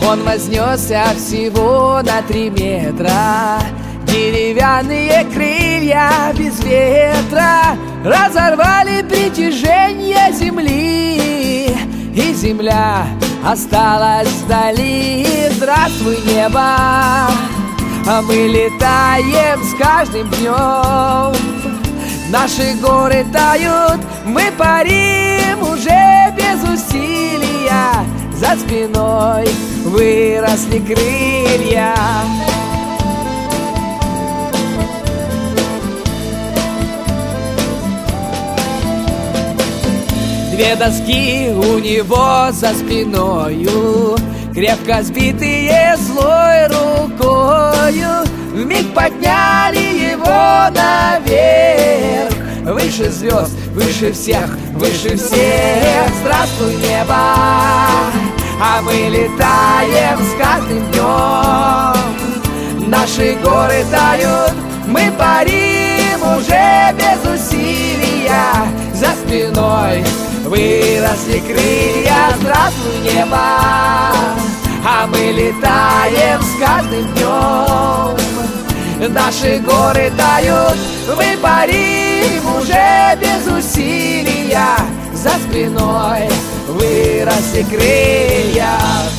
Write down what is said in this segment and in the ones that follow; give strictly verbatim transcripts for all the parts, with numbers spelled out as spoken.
Он вознесся всего на три метра. Деревянные крылья без ветра разорвали притяжение земли, и земля осталась вдали. Здравствуй, небо, а мы летаем с каждым днем. Наши горы тают, мы парим уже без усилия. За спиной выросли крылья. Две доски у него за спиною, крепко сбитые злой рукою, вмиг подняли его наверх. Выше звезд, выше всех, выше всех. Здравствуй, небо, а мы летаем с каждым днем. Наши горы тают, мы парим уже без усилия. За спиной выросли крылья. Здравствуй, небо, а мы летаем с каждым днем. Наши горы тают, мы парим уже без усилия. За спиной выросли крылья.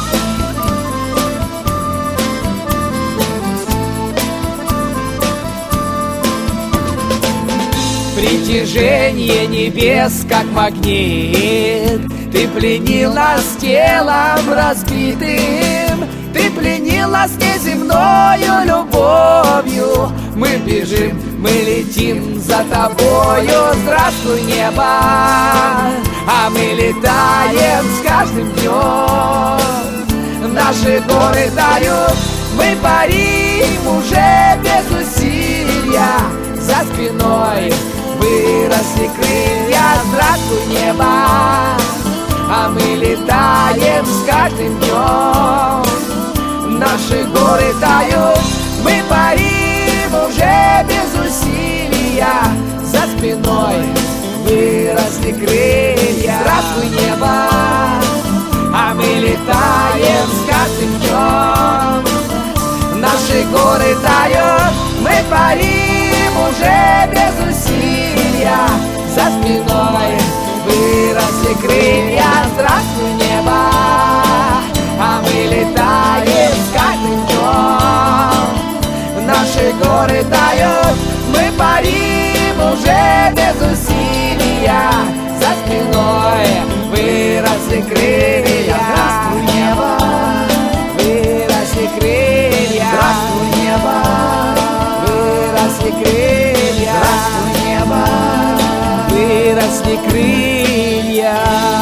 Притяжение небес, как магнит, ты пленил нас телом разбитым. Ты пленил нас неземною любовью. Мы бежим, мы летим за тобою. Здравствуй, небо, а мы летаем с каждым днем. Наши горы тают, мы парим уже без усилия. За спиной выросли крылья. Здравствуй, небо, а мы летаем с каждым днем. Наши горы тают, мы парим уже без усилия. За спиной выросли крылья. Здравствуй, небо, а мы летаем с каждым днем. Наши горы тают, мы парим уже без усилия. За спиной выросли крылья. Здравствуй, небо, а мы летаем с каждым днем. Наши горы тают, мы парим уже без усилия. За спиной выросли крылья. Здравствуй, небо, выросли крылья. Здравствуй, небо, выросли крылья. Здравствуй, небо, выросли крылья.